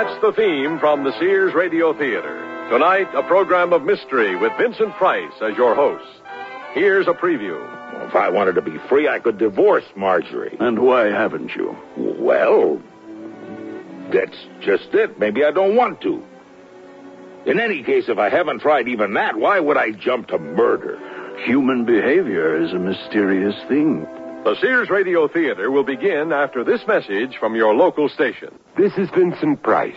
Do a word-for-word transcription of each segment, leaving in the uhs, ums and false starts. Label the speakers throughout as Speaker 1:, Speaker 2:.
Speaker 1: That's the theme from the Sears Radio Theater. Tonight, a program of mystery with Vincent Price as your host. Here's a preview.
Speaker 2: Well, if I wanted to be free, I could divorce Marjorie.
Speaker 3: And why haven't you?
Speaker 2: Well, that's just it. Maybe I don't want to. In any case, if I haven't tried even that, why would I jump to murder?
Speaker 3: Human behavior is a mysterious thing.
Speaker 1: The Sears Radio Theater will begin after this message from your local station.
Speaker 4: This is Vincent Price.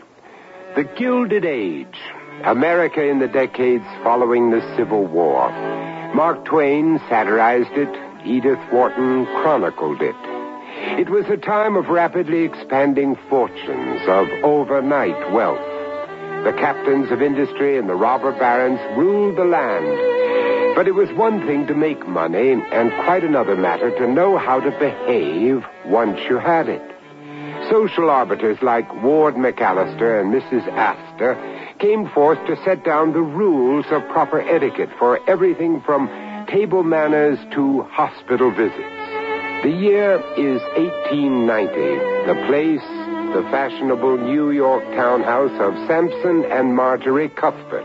Speaker 4: The Gilded Age. America in the decades following the Civil War. Mark Twain satirized it. Edith Wharton chronicled it. It was a time of rapidly expanding fortunes, of overnight wealth. The captains of industry and the robber barons ruled the land. But it was one thing to make money, and quite another matter to know how to behave once you had it. Social arbiters like Ward McAllister and Missus Astor came forth to set down the rules of proper etiquette for everything from table manners to hospital visits. The year is eighteen ninety. The place, the fashionable New York townhouse of Sampson and Marjorie Cuthbert.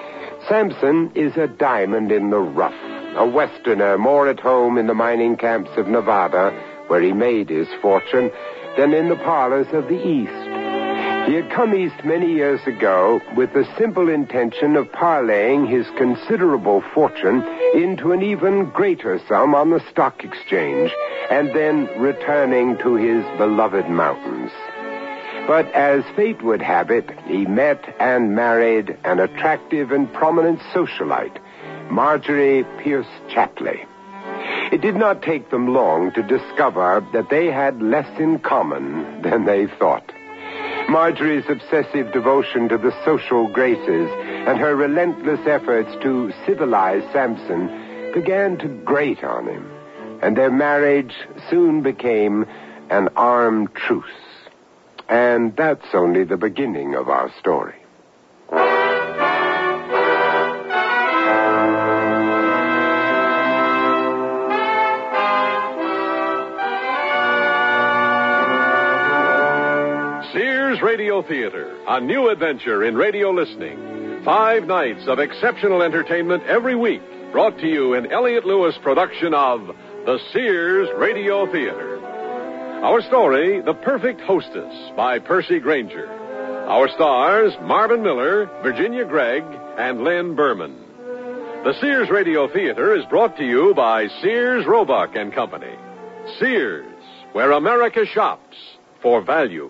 Speaker 4: Sampson is a diamond in the rough, a Westerner more at home in the mining camps of Nevada, where he made his fortune, than in the parlors of the East. He had come East many years ago with the simple intention of parlaying his considerable fortune into an even greater sum on the stock exchange, and then returning to his beloved mountains. But as fate would have it, he met and married an attractive and prominent socialite, Marjorie Pierce Chapley. It did not take them long to discover that they had less in common than they thought. Marjorie's obsessive devotion to the social graces and her relentless efforts to civilize Sampson began to grate on him, and their marriage soon became an armed truce. And that's only the beginning of our story.
Speaker 1: Sears Radio Theater, a new adventure in radio listening. Five nights of exceptional entertainment every week, brought to you in Elliott Lewis production of the Sears Radio Theater. Our story, The Perfect Hostess, by Percy Granger. Our stars, Marvin Miller, Virginia Gregg, and Lynn Berman. The Sears Radio Theater is brought to you by Sears, Roebuck and Company. Sears, where America shops for value.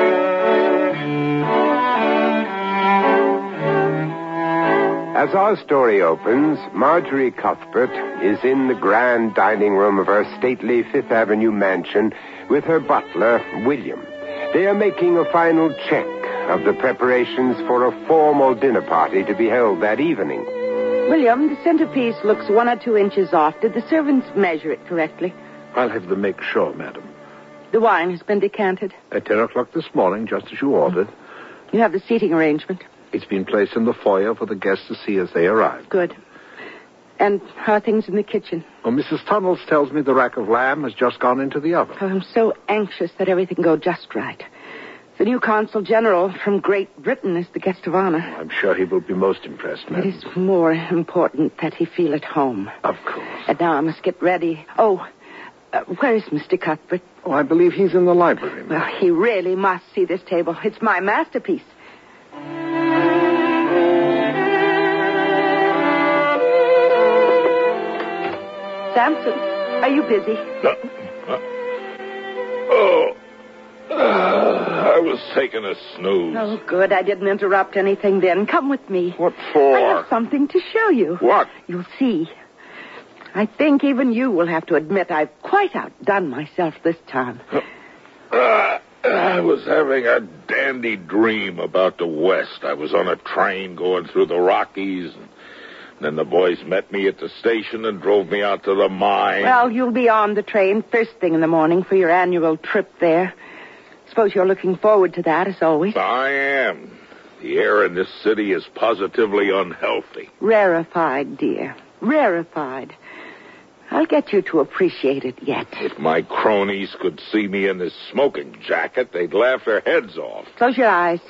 Speaker 4: As our story opens, Marjorie Cuthbert is in the grand dining room of her stately Fifth Avenue mansion with her butler, William. They are making a final check of the preparations for a formal dinner party to be held that evening.
Speaker 5: William, the centerpiece looks one or two inches off. Did the servants measure it correctly?
Speaker 3: I'll have them make sure, madam.
Speaker 5: The wine has been decanted?
Speaker 3: At ten o'clock this morning, just as you ordered.
Speaker 5: You have the seating arrangement?
Speaker 3: It's been placed in the foyer for the guests to see as they arrive.
Speaker 5: Good. And how are things in the kitchen?
Speaker 3: Well, Missus Tunnels tells me the rack of lamb has just gone into the oven.
Speaker 5: Oh, I'm so anxious that everything go just right. The new Consul General from Great Britain is the guest of honor.
Speaker 3: I'm sure he will be most impressed, madam.
Speaker 5: It is more important that he feel at home.
Speaker 3: Of course.
Speaker 5: And now I must get ready. Oh, uh, where is Mister Cuthbert?
Speaker 3: Oh, I believe he's in the library, madam.
Speaker 5: Well, he really must see this table. It's my masterpiece. Sampson, are you busy?
Speaker 2: Uh, uh, oh, uh, I was taking a snooze.
Speaker 5: Oh, good. I didn't interrupt anything then. Come with me.
Speaker 2: What for?
Speaker 5: I have something to show you.
Speaker 2: What?
Speaker 5: You'll see. I think even you will have to admit I've quite outdone myself this time.
Speaker 2: Uh, I was having a dandy dream about the West. I was on a train going through the Rockies, and then the boys met me at the station and drove me out to the mine.
Speaker 5: Well, you'll be on the train first thing in the morning for your annual trip there. Suppose you're looking forward to that, as always.
Speaker 2: I am. The air in this city is positively unhealthy.
Speaker 5: Rarefied, dear. Rarefied. I'll get you to appreciate it yet.
Speaker 2: If my cronies could see me in this smoking jacket, they'd laugh their heads off.
Speaker 5: Close your eyes.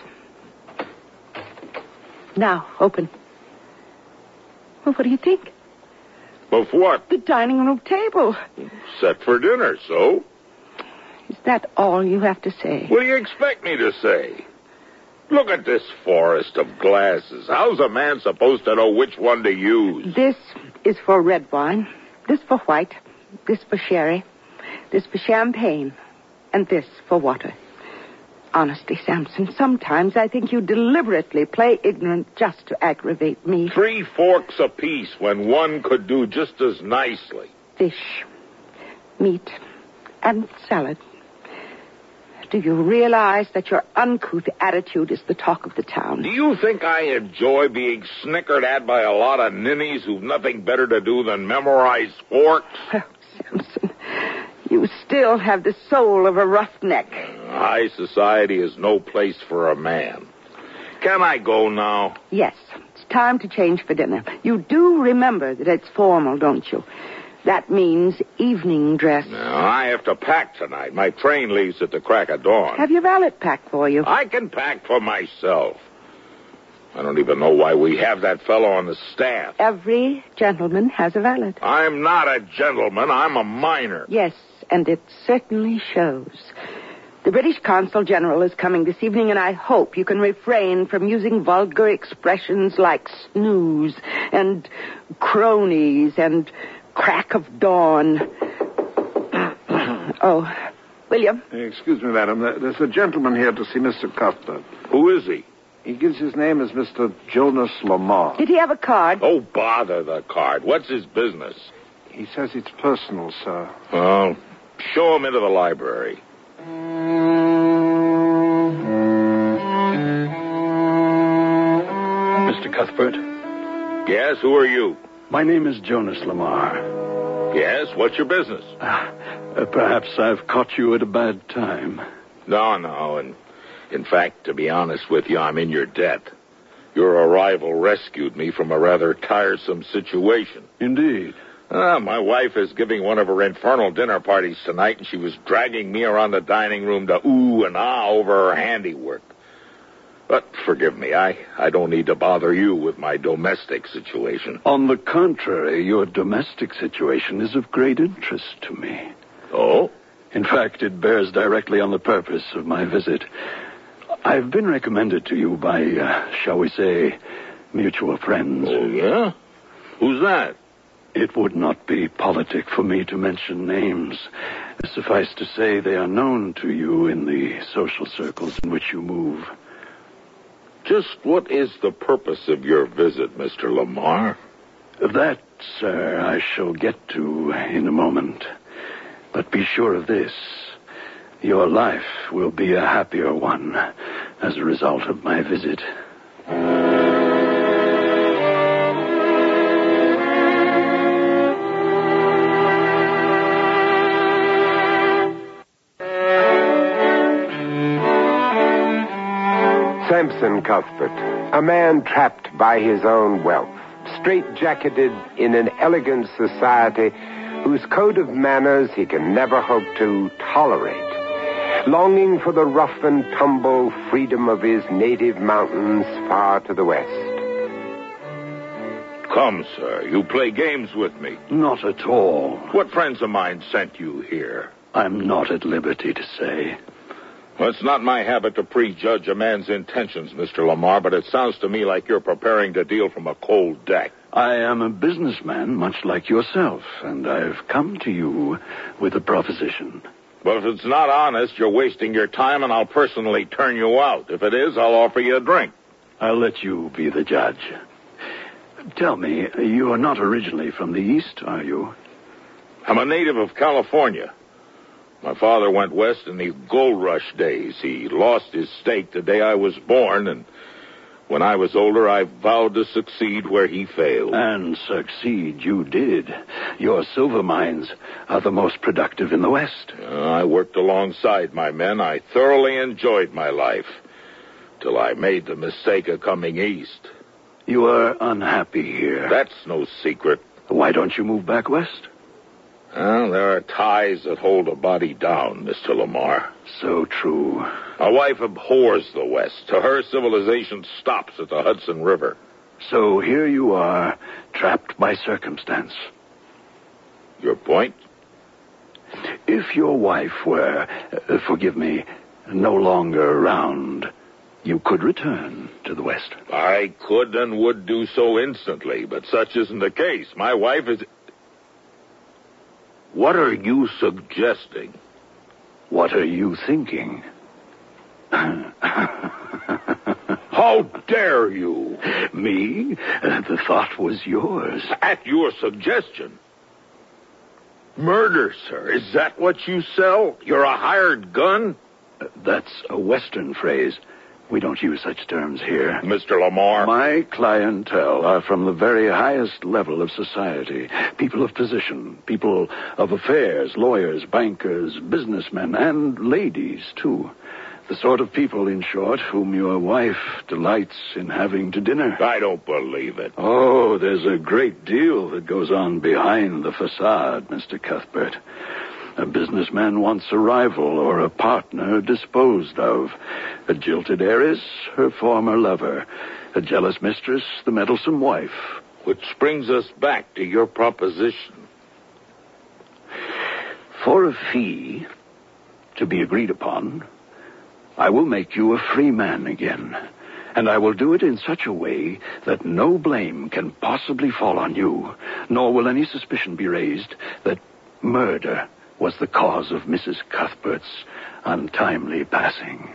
Speaker 5: Now, open. Well, what do you think?
Speaker 2: Of what?
Speaker 5: The dining room table.
Speaker 2: Set for dinner, so?
Speaker 5: Is that all you have to say?
Speaker 2: What do you expect me to say? Look at this forest of glasses. How's a man supposed to know which one to use?
Speaker 5: This is for red wine, this for white, this for sherry, this for champagne, and this for water. Honestly, Samson, sometimes I think you deliberately play ignorant just to aggravate me.
Speaker 2: Three forks apiece when one could do just as nicely.
Speaker 5: Fish, meat, and salad. Do you realize that your uncouth attitude is the talk of the town?
Speaker 2: Do you think I enjoy being snickered at by a lot of ninnies who've nothing better to do than memorize forks?
Speaker 5: Oh, Samson, you still have the soul of a roughneck.
Speaker 2: High society is no place for a man. Can I go now?
Speaker 5: Yes, it's time to change for dinner. You do remember that it's formal, don't you? That means evening dress.
Speaker 2: Now, I have to pack tonight. My train leaves at the crack of dawn.
Speaker 5: Have your valet pack for you?
Speaker 2: I can pack for myself. I don't even know why we have that fellow on the staff.
Speaker 5: Every gentleman has a valet.
Speaker 2: I'm not a gentleman. I'm a minor.
Speaker 5: Yes, and it certainly shows. The British Consul General is coming this evening, and I hope you can refrain from using vulgar expressions like snooze and cronies and crack of dawn. Oh, William.
Speaker 3: Excuse me, madam. There's a gentleman here to see Mister Cuthbert.
Speaker 2: Who is he?
Speaker 3: He gives his name as Mister Jonas Lamar.
Speaker 5: Did he have a card?
Speaker 2: Oh, bother the card. What's his business?
Speaker 3: He says it's personal, sir.
Speaker 2: Oh, show him into the library.
Speaker 6: Mister Cuthbert?
Speaker 2: Yes, who are you?
Speaker 6: My name is Jonas Lamar.
Speaker 2: Yes, what's your business?
Speaker 6: Uh, perhaps I've caught you at a bad time.
Speaker 2: No, no, and in fact, to be honest with you, I'm in your debt. Your arrival rescued me from a rather tiresome situation.
Speaker 6: Indeed.
Speaker 2: Ah, my wife is giving one of her infernal dinner parties tonight, and she was dragging me around the dining room to ooh and ah over her handiwork. But forgive me, I, I don't need to bother you with my domestic situation.
Speaker 6: On the contrary, your domestic situation is of great interest to me.
Speaker 2: Oh?
Speaker 6: In fact, it bears directly on the purpose of my visit. I've been recommended to you by, uh, shall we say, mutual friends.
Speaker 2: Oh, yeah? Who's that?
Speaker 6: It would not be politic for me to mention names. Suffice to say, they are known to you in the social circles in which you move.
Speaker 2: Just what is the purpose of your visit, Mister Lamar?
Speaker 6: That, sir, I shall get to in a moment. But be sure of this. Your life will be a happier one as a result of my visit.
Speaker 4: Samson Cuthbert, a man trapped by his own wealth, straight-jacketed in an elegant society whose code of manners he can never hope to tolerate, longing for the rough and tumble freedom of his native mountains far to the west.
Speaker 2: Come, sir, you play games with me.
Speaker 6: Not at all.
Speaker 2: What friends of mine sent you here?
Speaker 6: I'm not at liberty to say.
Speaker 2: Well, it's not my habit to prejudge a man's intentions, Mister Lamar, but it sounds to me like you're preparing to deal from a cold deck.
Speaker 6: I am a businessman, much like yourself, and I've come to you with a proposition.
Speaker 2: But if it's not honest, you're wasting your time, and I'll personally turn you out. If it is, I'll offer you a drink.
Speaker 6: I'll let you be the judge. Tell me, you are not originally from the East, are you?
Speaker 2: I'm a native of California. My father went west in the gold rush days. He lost his stake the day I was born, and when I was older, I vowed to succeed where he failed.
Speaker 6: And succeed you did. Your silver mines are the most productive in the West.
Speaker 2: Uh, I worked alongside my men. I thoroughly enjoyed my life, till I made the mistake of coming east.
Speaker 6: You are unhappy here.
Speaker 2: That's no secret.
Speaker 6: Why don't you move back west?
Speaker 2: Well, there are ties that hold a body down, Mister Lamar.
Speaker 6: So true.
Speaker 2: My wife abhors the West. To her, civilization stops at the Hudson River.
Speaker 6: So here you are, trapped by circumstance.
Speaker 2: Your point?
Speaker 6: If your wife were, uh, forgive me, no longer around, you could return to the West.
Speaker 2: I could and would do so instantly, but such isn't the case. My wife is... What are you suggesting?
Speaker 6: What are you thinking?
Speaker 2: How dare you?
Speaker 6: Me? Uh, the thought was yours.
Speaker 2: At your suggestion. Murder, sir. Is that what you sell? You're a hired gun?
Speaker 6: Uh, that's a Western phrase. We don't use such terms here.
Speaker 2: Mister Lamar.
Speaker 6: My clientele are from the very highest level of society. People of position, people of affairs, lawyers, bankers, businessmen, and ladies, too. The sort of people, in short, whom your wife delights in having to dinner.
Speaker 2: I don't believe it.
Speaker 6: Oh, there's a great deal that goes on behind the facade, Mister Cuthbert. A businessman wants a rival or a partner disposed of. A jilted heiress, her former lover. A jealous mistress, the meddlesome wife.
Speaker 2: Which brings us back to your proposition.
Speaker 6: For a fee, to be agreed upon, I will make you a free man again. And I will do it in such a way that no blame can possibly fall on you, nor will any suspicion be raised that murder was the cause of Missus Cuthbert's untimely passing.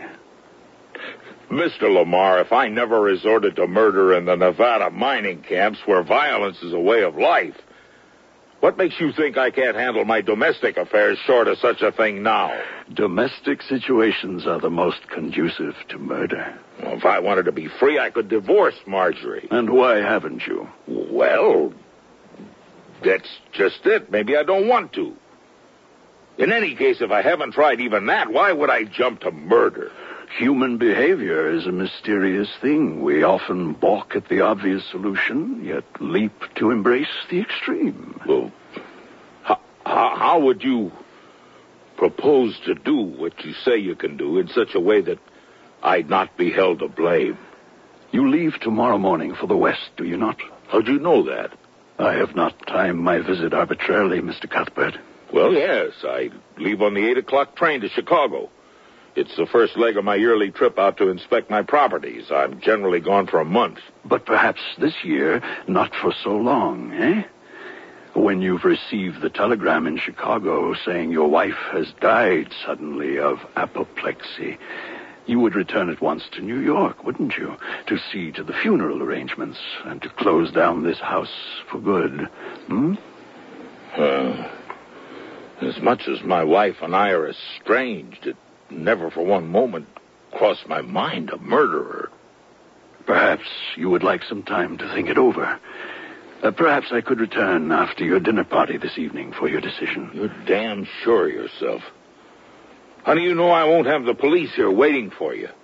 Speaker 2: Mister Lamar, if I never resorted to murder in the Nevada mining camps where violence is a way of life, what makes you think I can't handle my domestic affairs short of such a thing now?
Speaker 6: Domestic situations are the most conducive to murder.
Speaker 2: Well, if I wanted to be free, I could divorce Marjorie.
Speaker 6: And why haven't you?
Speaker 2: Well, that's just it. Maybe I don't want to. In any case, if I haven't tried even that, why would I jump to murder?
Speaker 6: Human behavior is a mysterious thing. We often balk at the obvious solution, yet leap to embrace the extreme.
Speaker 2: Well, how, how would you propose to do what you say you can do in such a way that I'd not be held to blame?
Speaker 6: You leave tomorrow morning for the West, do you not?
Speaker 2: How'd you know that?
Speaker 6: I have not timed my visit arbitrarily, Mister Cuthbert.
Speaker 2: Well, yes, I leave on the eight o'clock train to Chicago. It's the first leg of my yearly trip out to inspect my properties. I'm generally gone for a month.
Speaker 6: But perhaps this year, not for so long, eh? When you've received the telegram in Chicago saying your wife has died suddenly of apoplexy, you would return at once to New York, wouldn't you? To see to the funeral arrangements and to close down this house for good. Hmm?
Speaker 2: Uh, as much as my wife and I are estranged, it never for one moment crossed my mind to murder her.
Speaker 6: Perhaps you would like some time to think it over. Uh, perhaps I could return after your dinner party this evening for your decision.
Speaker 2: You're damn sure of yourself. How do you know I won't have the police here waiting for you?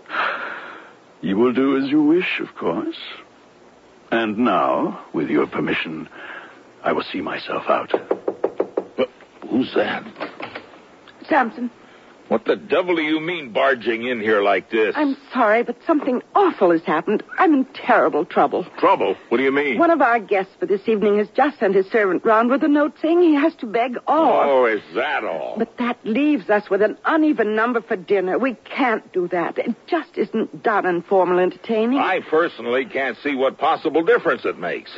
Speaker 6: You will do as you wish, of course. And now, with your permission, I will see myself out.
Speaker 2: But who's that?
Speaker 5: Sampson.
Speaker 2: What the devil do you mean barging in here like this?
Speaker 5: I'm sorry, but something awful has happened. I'm in terrible trouble.
Speaker 2: Trouble? What do you mean?
Speaker 5: One of our guests for this evening has just sent his servant round with a note saying he has to beg off.
Speaker 2: Oh, is that all?
Speaker 5: But that leaves us with an uneven number for dinner. We can't do that. It just isn't done in formal entertaining.
Speaker 2: I personally can't see what possible difference it makes.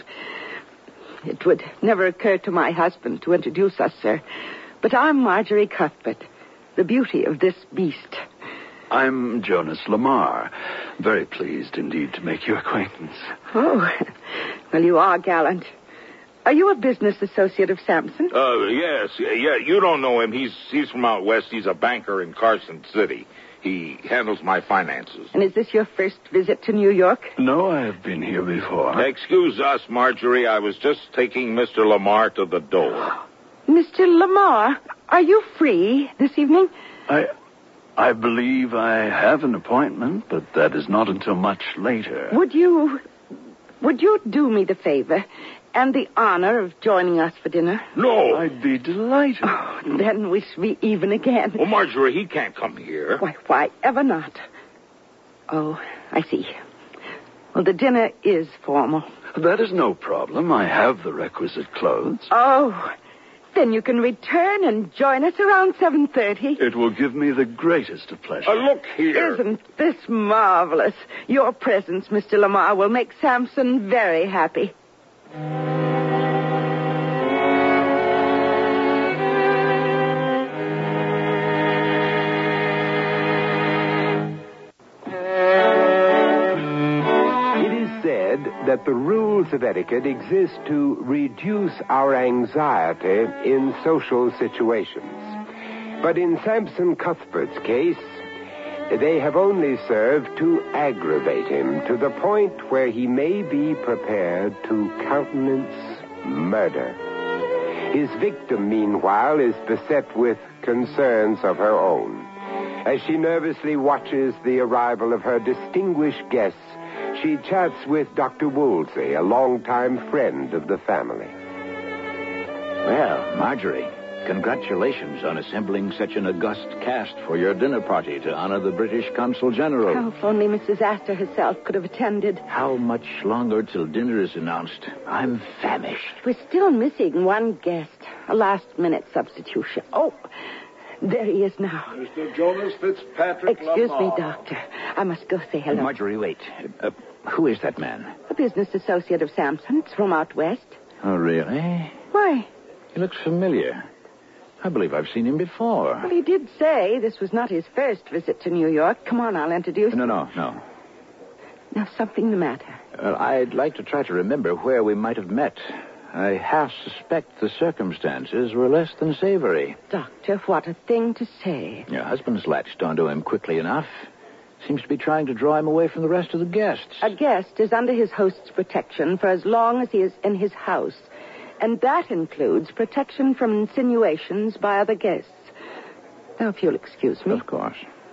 Speaker 5: It would never occur to my husband to introduce us, sir. But I'm Marjorie Cuthbert, the beauty of this beast.
Speaker 6: I'm Jonas Lamar. Very pleased indeed to make your acquaintance.
Speaker 5: Oh, well, you are gallant. Are you a business associate of Sampson?
Speaker 2: Uh, yes. Yeah, you don't know him. He's he's from out west. He's a banker in Carson City. He handles my finances.
Speaker 5: And is this your first visit to New York?
Speaker 6: No, I have been here before.
Speaker 2: Excuse us, Marjorie. I was just taking Mister Lamar to the door.
Speaker 5: Mister Lamar, are you free this evening?
Speaker 6: I I believe I have an appointment, but that is not until much later.
Speaker 5: Would you... Would you do me the favor and the honor of joining us for dinner?
Speaker 2: No.
Speaker 6: I'd be delighted.
Speaker 5: Oh, then we should be even again.
Speaker 2: Oh, Marjorie, he can't come here.
Speaker 5: Why, why ever not? Oh, I see. Well, the dinner is formal.
Speaker 6: That is no problem. I have the requisite clothes.
Speaker 5: Oh, then you can return and join us around seven thirty.
Speaker 6: It will give me the greatest of pleasure.
Speaker 2: Uh, look here.
Speaker 5: Isn't this marvelous? Your presence, Mister Lamar, will make Sampson very happy.
Speaker 4: That the rules of etiquette exist to reduce our anxiety in social situations. But in Sampson Cuthbert's case, they have only served to aggravate him to the point where he may be prepared to countenance murder. His victim, meanwhile, is beset with concerns of her own. As she nervously watches the arrival of her distinguished guests, she chats with Doctor Woolsey, a longtime friend of the family.
Speaker 7: Well, Marjorie, congratulations on assembling such an august cast for your dinner party to honor the British Consul General.
Speaker 5: Oh, if only Missus Astor herself could have attended.
Speaker 7: How much longer till dinner is announced? I'm famished.
Speaker 5: We're still missing one guest, a last-minute substitution. Oh, there he is now.
Speaker 6: Mister Jonas Fitzpatrick
Speaker 5: Excuse
Speaker 6: Lamar.
Speaker 5: me, Doctor. I must go say hello.
Speaker 7: Marjorie, wait. Uh, who is that man?
Speaker 5: A business associate of Sampson's from out west.
Speaker 7: Oh, really?
Speaker 5: Why?
Speaker 7: He looks familiar. I believe I've seen him before.
Speaker 5: Well, he did say this was not his first visit to New York. Come on, I'll introduce
Speaker 7: No,
Speaker 5: you.
Speaker 7: no, no.
Speaker 5: Now, something the matter.
Speaker 7: Uh, I'd like to try to remember where we might have met. I half suspect the circumstances were less than savory.
Speaker 5: Doctor, what a thing to say.
Speaker 7: Your husband's latched onto him quickly enough. Seems to be trying to draw him away from the rest of the guests.
Speaker 5: A guest is under his host's protection for as long as he is in his house. And that includes protection from insinuations by other guests. Now, if you'll excuse me.
Speaker 7: Of course.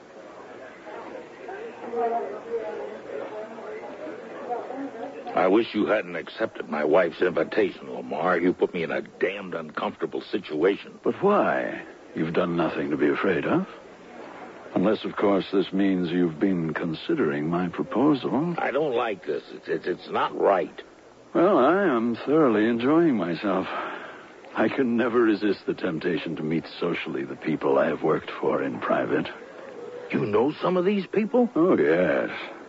Speaker 2: I wish you hadn't accepted my wife's invitation, Lamar. You put me in a damned uncomfortable situation.
Speaker 6: But why? You've done nothing to be afraid of. Unless, of course, this means you've been considering my proposal.
Speaker 2: I don't like this. It's, it's, it's not right.
Speaker 6: Well, I am thoroughly enjoying myself. I can never resist the temptation to meet socially the people I have worked for in private.
Speaker 2: You know some of these people?
Speaker 6: Oh, yes.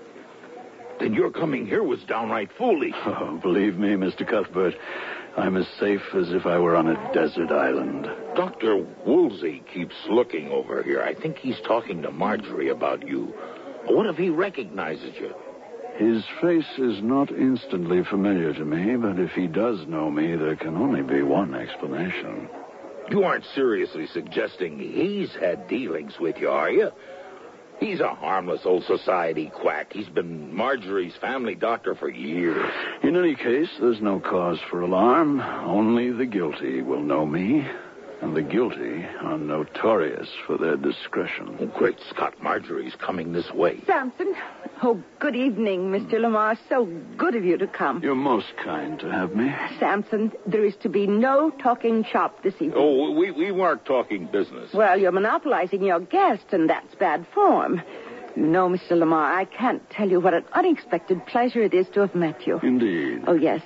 Speaker 2: Then your coming here was downright foolish.
Speaker 6: Oh, believe me, Mister Cuthbert, I'm as safe as if I were on a desert island.
Speaker 2: Doctor Woolsey keeps looking over here. I think he's talking to Marjorie about you. What if he recognizes you?
Speaker 6: His face is not instantly familiar to me, but if he does know me, there can only be one explanation.
Speaker 2: You aren't seriously suggesting he's had dealings with you, are you? He's a harmless old society quack. He's been Marjorie's family doctor for years.
Speaker 6: In any case, there's no cause for alarm. Only the guilty will know me, and the guilty are notorious for their discretion.
Speaker 2: Oh, great Scott, Marjorie's coming this way.
Speaker 5: Sampson. Oh, good evening, Mister Lamar. So good of you to come.
Speaker 6: You're most kind to have me.
Speaker 5: Sampson, there is to be no talking shop this evening.
Speaker 2: Oh, we, we weren't talking business.
Speaker 5: Well, you're monopolizing your guest, and that's bad form. No, Mister Lamar, I can't tell you what an unexpected pleasure it is to have met you.
Speaker 6: Indeed.
Speaker 5: Oh, yes.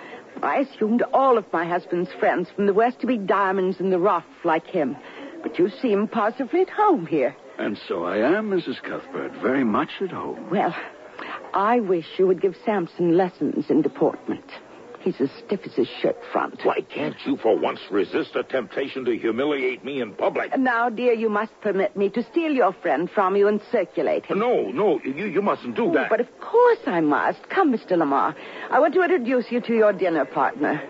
Speaker 5: I assumed all of my husband's friends from the West to be diamonds in the rough like him. But you seem positively at home here.
Speaker 6: And so I am, Missus Cuthbert, very much at home.
Speaker 5: Well, I wish you would give Sampson lessons in deportment. He's as stiff as his shirt front.
Speaker 2: Why can't you for once resist a temptation to humiliate me in public?
Speaker 5: Now, dear, you must permit me to steal your friend from you and circulate him.
Speaker 2: No, no, you, you mustn't do that.
Speaker 5: But of course I must. Come, Mister Lamar. I want to introduce you to your dinner partner.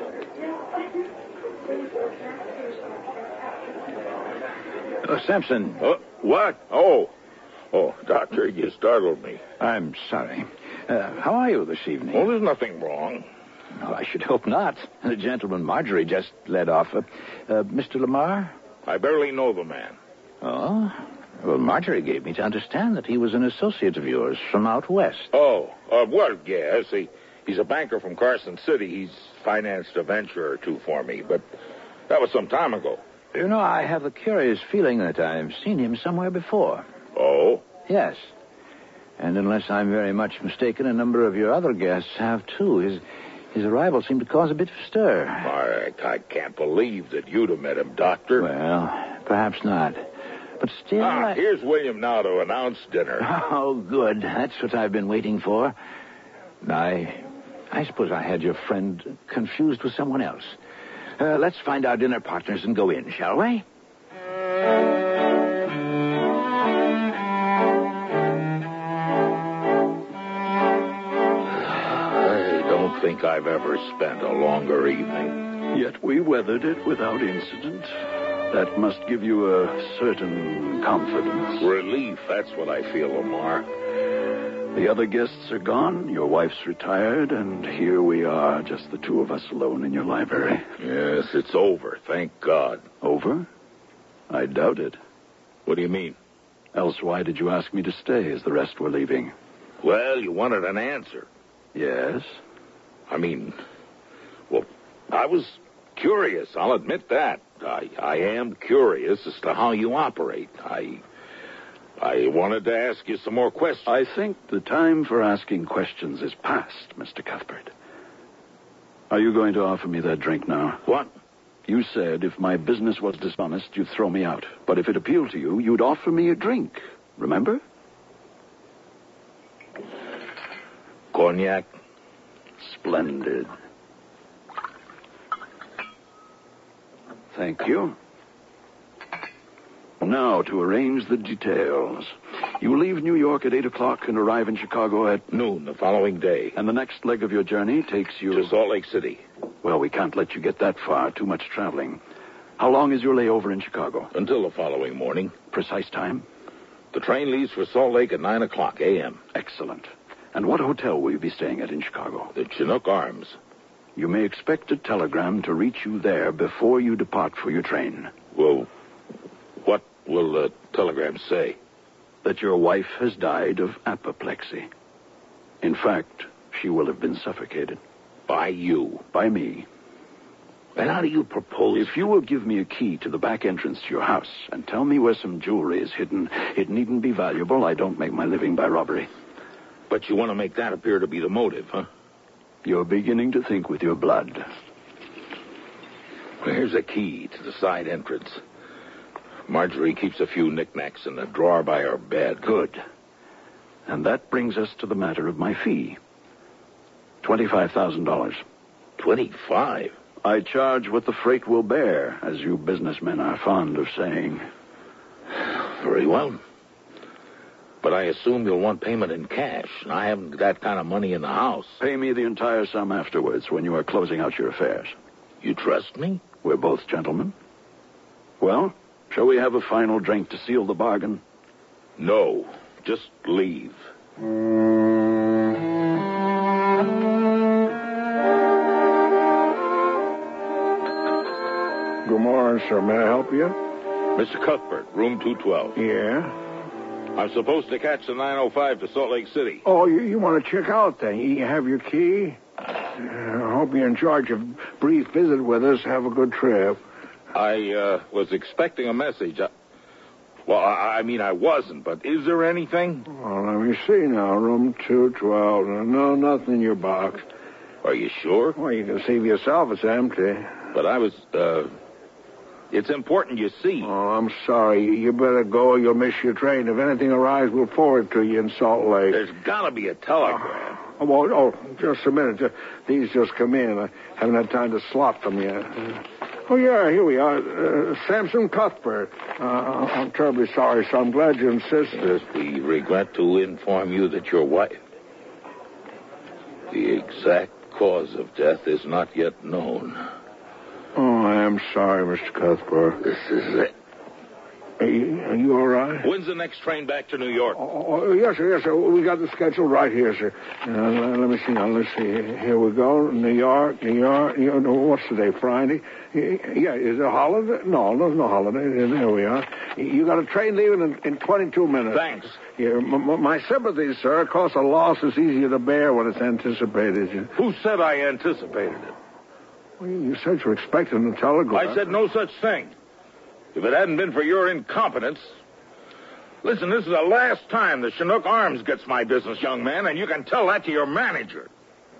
Speaker 7: Uh, Sampson.
Speaker 2: Uh, what? Oh. Oh, Doctor, you startled me.
Speaker 7: I'm sorry. Uh, how are you this evening?
Speaker 2: Oh, there's nothing wrong.
Speaker 7: Oh, I should hope not. The gentleman Marjorie just led off. Uh, uh, Mister Lamar?
Speaker 2: I barely know the man.
Speaker 7: Oh? Well, Marjorie gave me to understand that he was an associate of yours from out west.
Speaker 2: Oh, uh, well, yes. He, He's a banker from Carson City. He's financed a venture or two for me, but that was some time ago.
Speaker 7: You know, I have a curious feeling that I've seen him somewhere before.
Speaker 2: Oh?
Speaker 7: Yes. And unless I'm very much mistaken, a number of your other guests have, too. His his arrival seemed to cause a bit of stir.
Speaker 2: I, I can't believe that you'd have met him, Doctor.
Speaker 7: Well, perhaps not. But still...
Speaker 2: Ah,
Speaker 7: I...
Speaker 2: here's William now to announce dinner.
Speaker 7: Oh, good. That's what I've been waiting for. I... I suppose I had your friend confused with someone else. Uh, let's find our dinner partners and go in, shall we?
Speaker 2: I don't think I've ever spent a longer evening.
Speaker 6: Yet we weathered it without incident. That must give you a certain confidence.
Speaker 2: Relief, that's what I feel, Lamar.
Speaker 6: The other guests are gone, your wife's retired, and here we are, just the two of us alone in your library.
Speaker 2: Yes, it's over, thank God.
Speaker 6: Over? I doubt it.
Speaker 2: What do you mean?
Speaker 6: Else why did you ask me to stay as the rest were leaving?
Speaker 2: Well, you wanted an answer.
Speaker 6: Yes?
Speaker 2: I mean, well, I was curious, I'll admit that. I, I am curious as to how you operate. I... I wanted to ask you some more questions.
Speaker 6: I think the time for asking questions is past, Mister Cuthbert. Are you going to offer me that drink now?
Speaker 2: What?
Speaker 6: You said if my business was dishonest, you'd throw me out. But if it appealed to you, you'd offer me a drink. Remember?
Speaker 2: Cognac.
Speaker 6: Splendid. Thank you. Now, to arrange the details. You leave New York at eight o'clock and arrive in Chicago at...
Speaker 2: noon the following day.
Speaker 6: And the next leg of your journey takes you...
Speaker 2: to Salt Lake City.
Speaker 6: Well, we can't let you get that far. Too much traveling. How long is your layover in Chicago?
Speaker 2: Until the following morning.
Speaker 6: Precise time?
Speaker 2: The train leaves for Salt Lake at nine o'clock a.m.
Speaker 6: Excellent. And what hotel will you be staying at in Chicago?
Speaker 2: The Chinook Arms.
Speaker 6: You may expect a telegram to reach you there before you depart for your train.
Speaker 2: Well, what will the telegram say?
Speaker 6: That your wife has died of apoplexy. In fact, she will have been suffocated.
Speaker 2: By you?
Speaker 6: By me.
Speaker 2: And how do you propose...
Speaker 6: If you will give me a key to the back entrance to your house and tell me where some jewelry is hidden, it needn't be valuable. I don't make my living by robbery.
Speaker 2: But you want to make that appear to be the motive, huh?
Speaker 6: You're beginning to think with your blood.
Speaker 2: Well, here's a key to the side entrance. Marjorie keeps a few knickknacks in the drawer by her bed.
Speaker 6: Good. And that brings us to the matter of my fee. twenty-five thousand dollars.
Speaker 2: Twenty-five?
Speaker 6: I charge what the freight will bear, as you businessmen are fond of saying.
Speaker 2: Very well. But I assume you'll want payment in cash. I haven't that kind of money in the house.
Speaker 6: Pay me the entire sum afterwards when you are closing out your affairs.
Speaker 2: You trust me?
Speaker 6: We're both gentlemen. Well, shall we have a final drink to seal the bargain?
Speaker 2: No. Just leave.
Speaker 3: Good morning, sir. May I help you?
Speaker 2: Mister Cuthbert, room two twelve.
Speaker 3: Yeah?
Speaker 2: I'm supposed to catch the nine oh five to Salt Lake City.
Speaker 3: Oh, you, you want to check out then? You have your key? Uh, I hope you're in charge of a brief visit with us. Have a good trip.
Speaker 2: I uh, was expecting a message. I, well, I, I mean, I wasn't, but is there anything?
Speaker 3: Well, let me see now. Room two twelve. No, nothing in your box.
Speaker 2: Are you sure?
Speaker 3: Well, you can see for yourself it's empty.
Speaker 2: But I was, uh... It's important you see.
Speaker 3: Oh, I'm sorry. You better go or you'll miss your train. If anything arrives, we'll forward it to you in Salt Lake.
Speaker 2: There's got to be a telegram.
Speaker 3: Oh, well, oh, just a minute. Just, these just come in. I haven't had time to slot them yet. Uh, oh, yeah, here we are. Uh, Samson Cuthbert. Uh, I'm terribly sorry, so I'm glad you insisted.
Speaker 2: We regret to inform you that your wife... The exact cause of death is not yet known.
Speaker 3: Oh, I am sorry, Mister Cuthbert.
Speaker 2: This is it.
Speaker 3: Are you, are you all right?
Speaker 2: When's the next train back to New York?
Speaker 3: Oh, oh, yes, sir, yes, sir. We got the schedule right here, sir. Uh, let me see now. Let's see. Here we go. New York, New York. New York. What's today? Friday? Yeah, is it a holiday? No, there's no holiday. There we are. You got a train leaving in, in twenty-two minutes.
Speaker 2: Thanks.
Speaker 3: Yeah, m- my sympathies, sir. Of course, a loss is easier to bear when it's anticipated.
Speaker 2: Who said I anticipated it?
Speaker 3: Well, you said you were expecting a telegram.
Speaker 2: I said no such thing. If it hadn't been for your incompetence... Listen, this is the last time the Chinook Arms gets my business, young man, and you can tell that to your manager.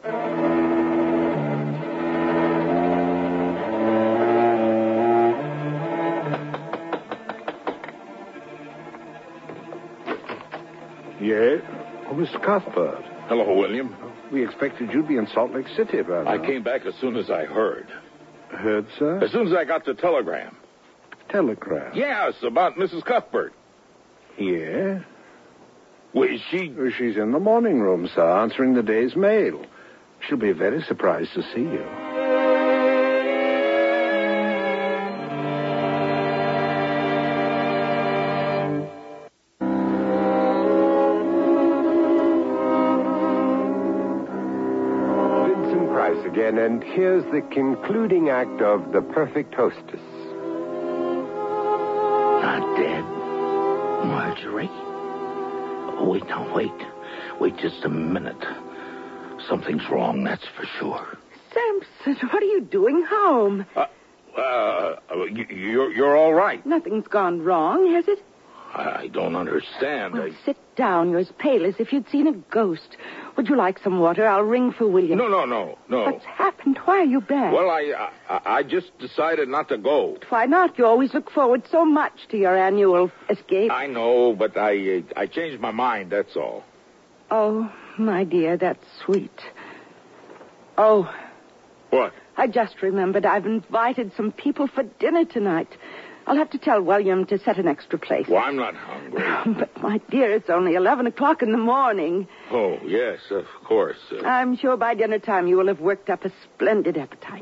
Speaker 3: Yeah? Oh, Mister Cuthbert.
Speaker 2: Hello, William.
Speaker 3: We expected you'd be in Salt Lake City by now.
Speaker 2: I came back as soon as I heard.
Speaker 3: Heard, sir?
Speaker 2: As soon as I got the telegram.
Speaker 3: Telegram?
Speaker 2: Yes, about Missus Cuthbert.
Speaker 3: Yeah?
Speaker 2: Well, is she...
Speaker 3: She's in the morning room, sir, answering the day's mail. She'll be very surprised to see you.
Speaker 4: Vincent Price again, and here's the concluding act of The Perfect Hostess.
Speaker 7: Not dead. Marjorie? Oh, wait, now, wait. Wait just a minute. Something's wrong, that's for sure.
Speaker 5: Samson, what are you doing home?
Speaker 2: Uh, uh, you're, you're all right.
Speaker 5: Nothing's gone wrong, has it?
Speaker 2: I don't understand.
Speaker 5: Well,
Speaker 2: I...
Speaker 5: sit down. You're as pale as if you'd seen a ghost. Would you like some water? I'll ring for William.
Speaker 2: No, no, no, no.
Speaker 5: What's happened? Why are you back?
Speaker 2: Well, I, I I just decided not to go.
Speaker 5: Why not? You always look forward so much to your annual escape.
Speaker 2: I know, but I uh, I changed my mind, that's all.
Speaker 5: Oh, my dear, that's sweet. Oh.
Speaker 2: What?
Speaker 5: I just remembered I've invited some people for dinner tonight. I'll have to tell William to set an extra place.
Speaker 2: Well, I'm not hungry.
Speaker 5: But, my dear, it's only eleven o'clock in the morning.
Speaker 2: Oh, yes, of course. Uh...
Speaker 5: I'm sure by dinner time you will have worked up a splendid appetite.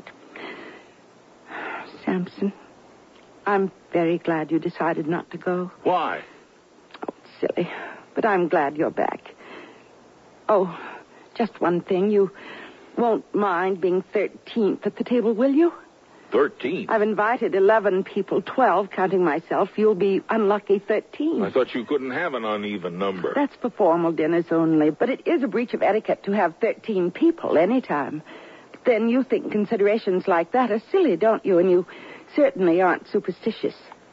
Speaker 5: Samson, I'm very glad you decided not to go.
Speaker 2: Why?
Speaker 5: Oh, it's silly, but I'm glad you're back. Oh, just one thing. You won't mind being thirteenth at the table, will you?
Speaker 2: Thirteen?
Speaker 5: I've invited eleven people, twelve, counting myself. You'll be unlucky thirteen.
Speaker 2: I thought you couldn't have an uneven number.
Speaker 5: That's for formal dinners only, but it is a breach of etiquette to have thirteen people anytime. Then you think considerations like that are silly, don't you? And you certainly aren't superstitious.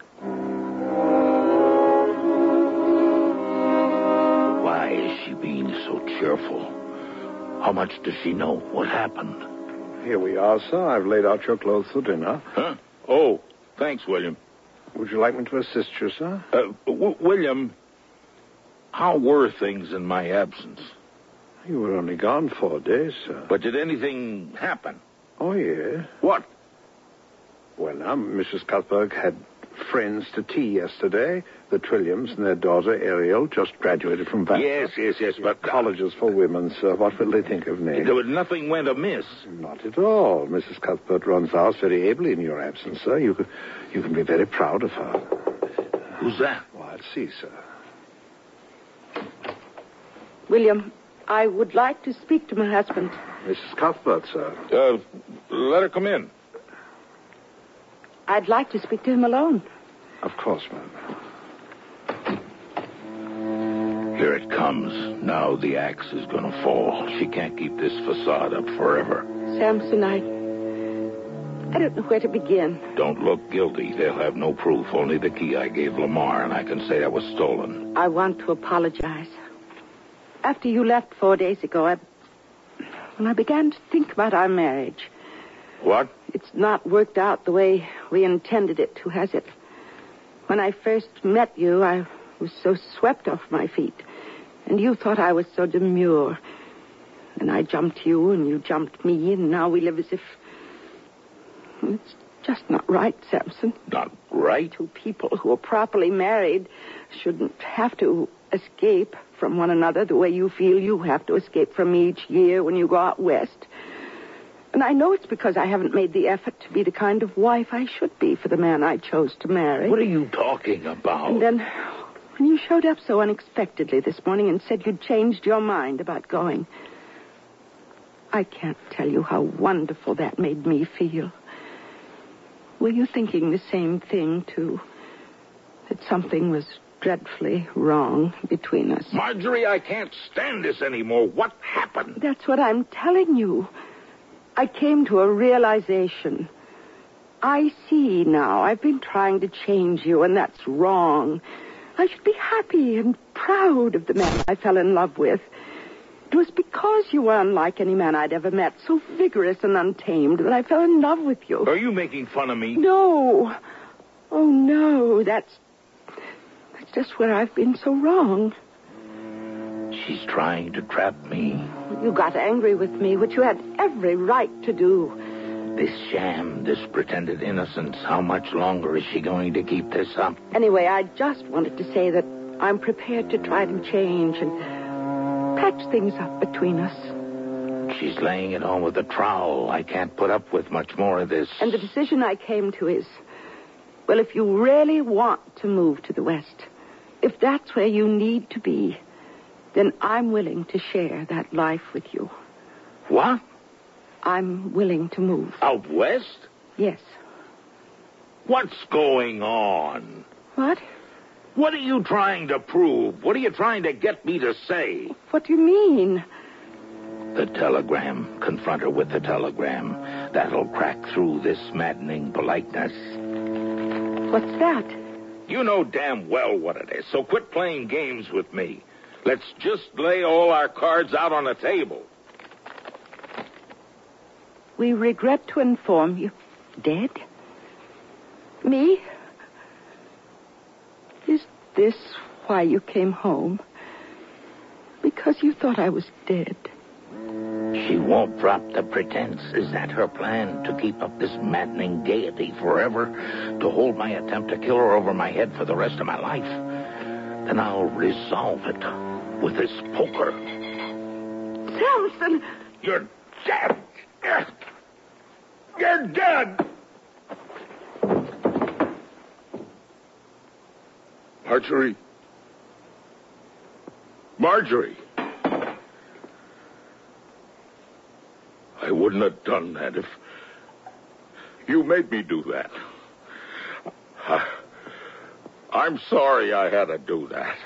Speaker 7: Why is she being so cheerful? How much does she know? What happened?
Speaker 3: Here we are, sir. I've laid out your clothes for dinner.
Speaker 2: Huh? Oh, thanks, William.
Speaker 3: Would you like me to assist you, sir?
Speaker 2: Uh, w- William, how were things in my absence?
Speaker 3: You were only gone four days, sir.
Speaker 2: But did anything happen?
Speaker 3: Oh, yeah.
Speaker 2: What?
Speaker 3: Well, now, Missus Cuthbert had friends to tea yesterday. The Trilliums and their daughter, Ariel, just graduated from Vassar.
Speaker 2: Yes, yes, yes, but...
Speaker 3: Colleges for women, sir. What will they think of me?
Speaker 2: There was nothing went amiss.
Speaker 3: Not at all. Missus Cuthbert runs the house very ably in your absence, sir. You can, you can be very proud of her.
Speaker 2: Who's that?
Speaker 3: Well, I'll see, sir.
Speaker 5: William, I would like to speak to my husband.
Speaker 3: Missus Cuthbert, sir.
Speaker 2: Uh, let her come in.
Speaker 5: I'd like to speak to him alone.
Speaker 3: Of course, ma'am.
Speaker 7: Here it comes. Now the axe is going to fall. She can't keep this facade up forever.
Speaker 5: Samson, I... I don't know where to begin.
Speaker 7: Don't look guilty. They'll have no proof. Only the key I gave Lamar, and I can say I was stolen.
Speaker 5: I want to apologize. After you left four days ago, I... Well, I began to think about our marriage.
Speaker 2: What?
Speaker 5: It's not worked out the way we intended it to, has it? When I first met you, I was so swept off my feet. And you thought I was so demure. And I jumped you, and you jumped me, and now we live as if... It's just not right, Samson.
Speaker 7: Not right?
Speaker 5: Two people who are properly married shouldn't have to escape from one another the way you feel you have to escape from me each year when you go out west. And I know it's because I haven't made the effort to be the kind of wife I should be for the man I chose to marry.
Speaker 2: What are you talking about?
Speaker 5: And then, when you showed up so unexpectedly this morning and said you'd changed your mind about going, I can't tell you how wonderful that made me feel. Were you thinking the same thing, too? That something was dreadfully wrong between us?
Speaker 2: Marjorie, I can't stand this anymore. What happened?
Speaker 5: That's what I'm telling you. I came to a realization. I see now. I've been trying to change you, and that's wrong. I should be happy and proud of the man I fell in love with. It was because you were unlike any man I'd ever met, so vigorous and untamed, that I fell in love with you.
Speaker 2: Are you making fun of me?
Speaker 5: No. Oh, no. That's, that's just where I've been so wrong.
Speaker 2: She's trying to trap me.
Speaker 5: You got angry with me, which you had every right to do.
Speaker 2: This sham, this pretended innocence, how much longer is she going to keep this up?
Speaker 5: Anyway, I just wanted to say that I'm prepared to try to change and patch things up between us.
Speaker 2: She's laying it on with a trowel. I can't put up with much more of this.
Speaker 5: And the decision I came to is, well, if you really want to move to the West, if that's where you need to be, then I'm willing to share that life with you.
Speaker 2: What?
Speaker 5: I'm willing to move.
Speaker 2: Out west?
Speaker 5: Yes.
Speaker 2: What's going on?
Speaker 5: What?
Speaker 2: What are you trying to prove? What are you trying to get me to say?
Speaker 5: What do you mean?
Speaker 2: The telegram. Confront her with the telegram. That'll crack through this maddening politeness.
Speaker 5: What's that?
Speaker 2: You know damn well what it is, so quit playing games with me. Let's just lay all our cards out on the table.
Speaker 5: We regret to inform you. Dead? Me? Is this why you came home? Because you thought I was dead.
Speaker 2: She won't drop the pretense. Is that her plan? To keep up this maddening gaiety forever? To hold my attempt to kill her over my head for the rest of my life? Then I'll resolve it with this poker.
Speaker 5: Samson!
Speaker 2: You're dead! You're dead! Marjorie. Marjorie. I wouldn't have done that if you made me do that. I, I'm sorry I had to do that.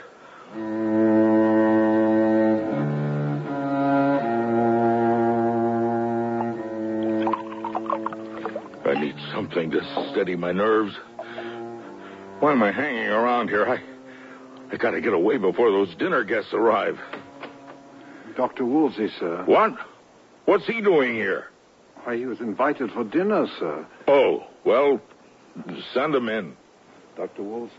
Speaker 2: I need something to steady my nerves. Why am I hanging around here? I, I gotta get away before those dinner guests arrive.
Speaker 3: Doctor Woolsey, sir.
Speaker 2: What? What's he doing here?
Speaker 3: Why, he was invited for dinner, sir.
Speaker 2: Oh, well, send him in.
Speaker 3: Doctor Woolsey.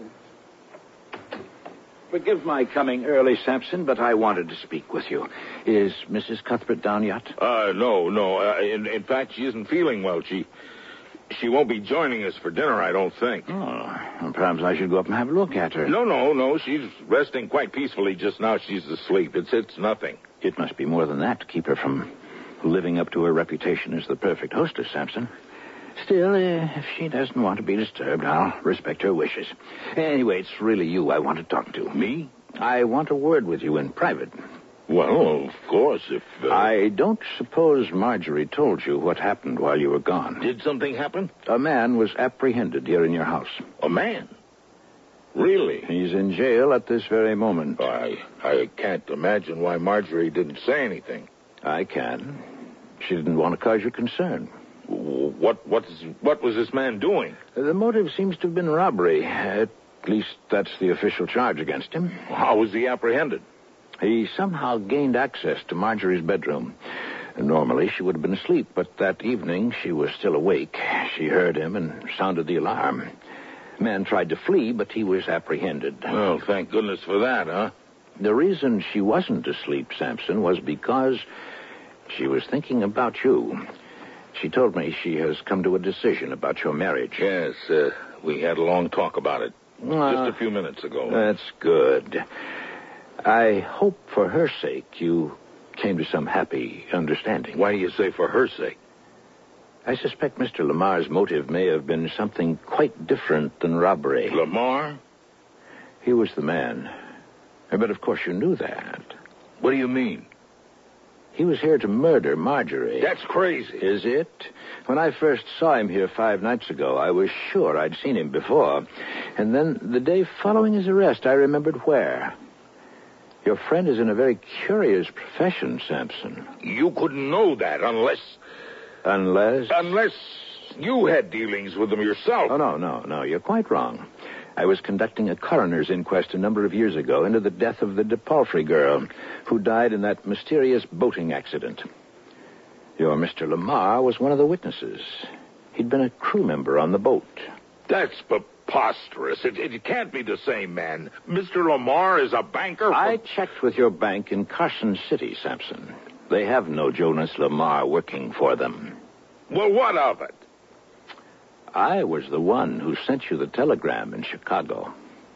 Speaker 7: Forgive my coming early, Sampson, but I wanted to speak with you. Is Missus Cuthbert down yet?
Speaker 2: Uh, no, no. Uh, in, in fact, she isn't feeling well. She she won't be joining us for dinner, I don't think.
Speaker 7: Oh, well, perhaps I should go up and have a look at her.
Speaker 2: No, no, no. She's resting quite peacefully just now. She's asleep. It's it's nothing.
Speaker 7: It must be more than that to keep her from living up to her reputation as the perfect hostess, Sampson. Still, uh, if she doesn't want to be disturbed, I'll respect her wishes. Anyway, it's really you I want to talk to.
Speaker 2: Me?
Speaker 7: I want a word with you in private.
Speaker 2: Well, of course, if... Uh...
Speaker 7: I don't suppose Marjorie told you what happened while you were gone.
Speaker 2: Did something happen?
Speaker 7: A man was apprehended here in your house.
Speaker 2: A man? Really?
Speaker 7: He's in jail at this very moment.
Speaker 2: I, I can't imagine why Marjorie didn't say anything.
Speaker 7: I can. She didn't want to cause you concern.
Speaker 2: What, what, is, what was this man doing?
Speaker 7: The motive seems to have been robbery. At least that's the official charge against him.
Speaker 2: How was he apprehended?
Speaker 7: He somehow gained access to Marjorie's bedroom. Normally, she would have been asleep, but that evening she was still awake. She heard him and sounded the alarm. The man tried to flee, but he was apprehended.
Speaker 2: Well, thank goodness for that, huh?
Speaker 7: The reason she wasn't asleep, Sampson, was because she was thinking about you. She told me she has come to a decision about your marriage.
Speaker 2: Yes, uh, we had a long talk about it
Speaker 7: uh,
Speaker 2: just a few minutes ago.
Speaker 7: That's good. I hope for her sake you came to some happy understanding.
Speaker 2: Why do you say for her sake?
Speaker 7: I suspect Mister Lamar's motive may have been something quite different than robbery.
Speaker 2: Lamar?
Speaker 7: He was the man. But of course you knew that.
Speaker 2: What do you mean?
Speaker 7: He was here to murder Marjorie.
Speaker 2: That's crazy.
Speaker 7: Is it? When I first saw him here five nights ago, I was sure I'd seen him before. And then the day following his arrest, I remembered where. Your friend is in a very curious profession, Sampson.
Speaker 2: You couldn't know that unless...
Speaker 7: Unless?
Speaker 2: Unless you had dealings with him yourself.
Speaker 7: Oh, no, no, no. You're quite wrong. I was conducting a coroner's inquest a number of years ago into the death of the DePalfrey girl who died in that mysterious boating accident. Your Mister Lamar was one of the witnesses. He'd been a crew member on the boat.
Speaker 2: That's preposterous. It, it can't be the same man. Mister Lamar is a banker from...
Speaker 7: I checked with your bank in Carson City, Sampson. They have no Jonas Lamar working for them.
Speaker 2: Well, what of it?
Speaker 7: I was the one who sent you the telegram in Chicago.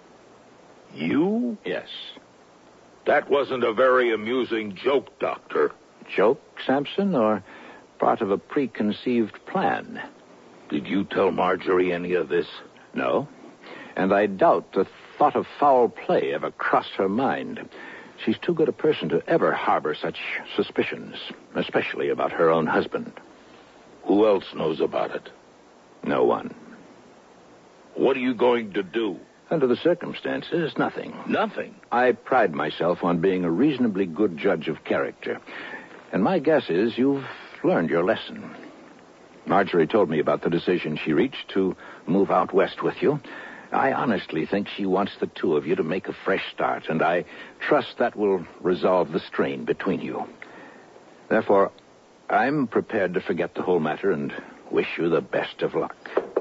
Speaker 2: You?
Speaker 7: Yes.
Speaker 2: That wasn't a very amusing joke, Doctor.
Speaker 7: Joke, Sampson, or part of a preconceived plan?
Speaker 2: Did you tell Marjorie any of this?
Speaker 7: No. And I doubt the thought of foul play ever crossed her mind. She's too good a person to ever harbor such suspicions, especially about her own husband.
Speaker 2: Who else knows about it?
Speaker 7: No one.
Speaker 2: What are you going to do?
Speaker 7: Under the circumstances, nothing.
Speaker 2: Nothing?
Speaker 7: I pride myself on being a reasonably good judge of character. And my guess is you've learned your lesson. Marjorie told me about the decision she reached to move out west with you. I honestly think she wants the two of you to make a fresh start, and I trust that will resolve the strain between you. Therefore, I'm prepared to forget the whole matter and wish you the best of luck.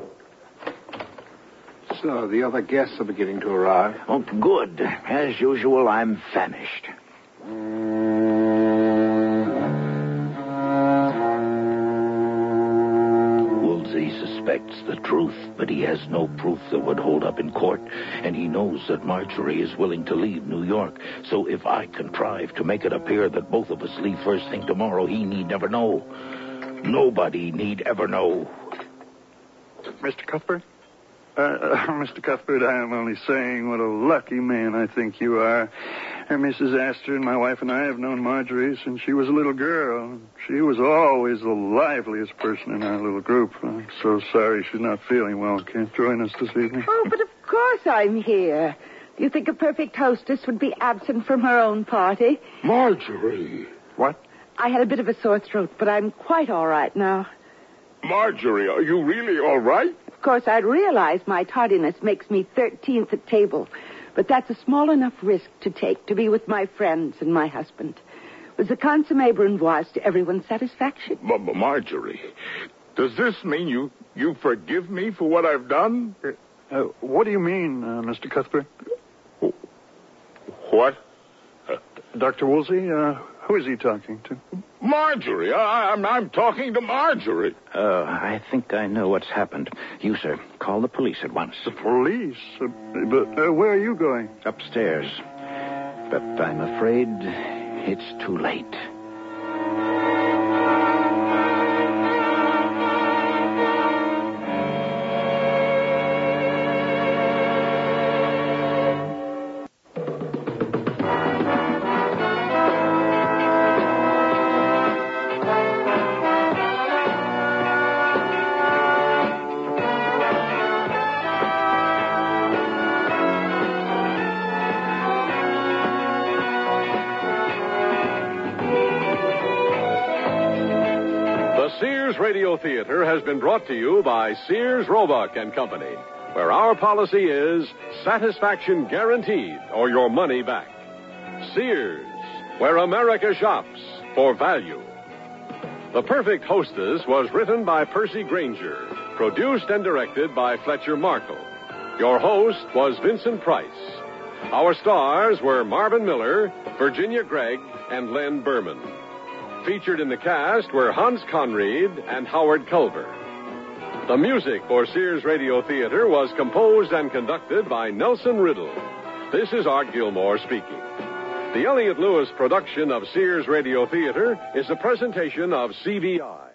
Speaker 3: So, the other guests are beginning to arrive.
Speaker 7: Oh, good. As usual, I'm famished.
Speaker 2: Woolsey suspects the truth, but he has no proof that would hold up in court, and he knows that Marjorie is willing to leave New York. So if I contrive to make it appear that both of us leave first thing tomorrow, he need never know. Nobody need ever know.
Speaker 8: Mister Cuthbert? Uh, Mister Cuthbert, I am only saying what a lucky man I think you are. And Missus Astor and my wife and I have known Marjorie since she was a little girl. She was always the liveliest person in our little group. I'm so sorry she's not feeling well. Can't join us this evening.
Speaker 5: Oh, but of course I'm here. Do you think a perfect hostess would be absent from her own party?
Speaker 2: Marjorie.
Speaker 8: What?
Speaker 5: I had a bit of a sore throat, but I'm quite all right now.
Speaker 2: Marjorie, are you really all right?
Speaker 5: Of course, I realize my tardiness makes me thirteenth at table, but that's a small enough risk to take to be with my friends and my husband. It was a consommé brunoise to everyone's satisfaction.
Speaker 2: But Marjorie, does this mean you, you forgive me for what I've done?
Speaker 8: Uh, uh, what do you mean, uh, Mister Cuthbert?
Speaker 2: What?
Speaker 8: Uh, Doctor Woolsey, uh, who is he talking to?
Speaker 2: Marjorie. I, I'm, I'm talking to Marjorie.
Speaker 7: Uh, I think I know what's happened. You, sir, call the police at once.
Speaker 8: The police? Uh, but uh, where are you going?
Speaker 7: Upstairs. But I'm afraid it's too late.
Speaker 1: Sears Radio Theater has been brought to you by Sears Roebuck and Company, where our policy is satisfaction guaranteed or your money back. Sears, where America shops for value. The Perfect Hostess was written by Percy Granger, produced and directed by Fletcher Markle. Your host was Vincent Price. Our stars were Marvin Miller, Virginia Gregg, and Len Berman. Featured in the cast were Hans Conried and Howard Culver. The music for Sears Radio Theater was composed and conducted by Nelson Riddle. This is Art Gilmore speaking. The Elliott Lewis production of Sears Radio Theater is a presentation of C B I.